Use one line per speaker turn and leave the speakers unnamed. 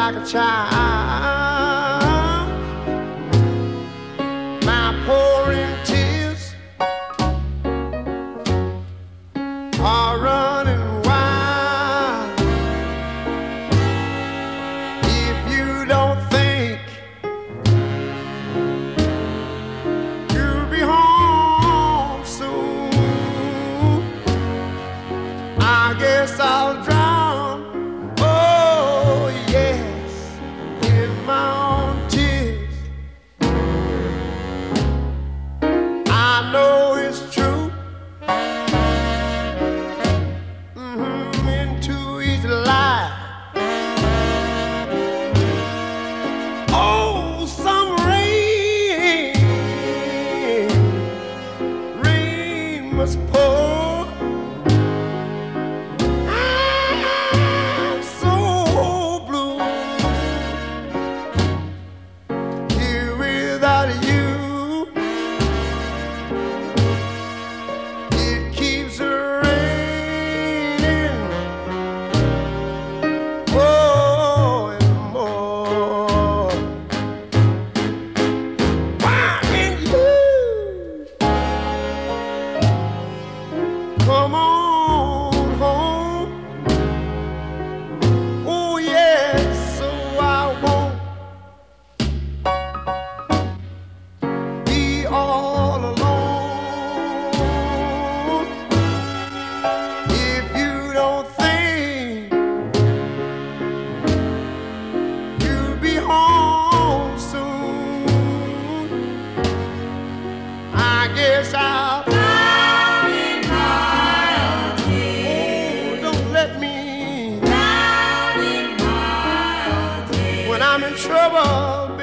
like a child. My pouring tears are running wild. If you don't think you'll be home soon, I guess I'll drown. Oh yes, in my own tears. I know it's true. Into each lie. Oh, some rain must pour. I'm so blue here without you. It keeps raining more and more. Why can't you come on home? Oh yes, so I won't be all alone. If you don't think you'll be home soon, I guess I'll drown in my own tears. Oh, don't let me drown in my own tears. When I'm in trouble,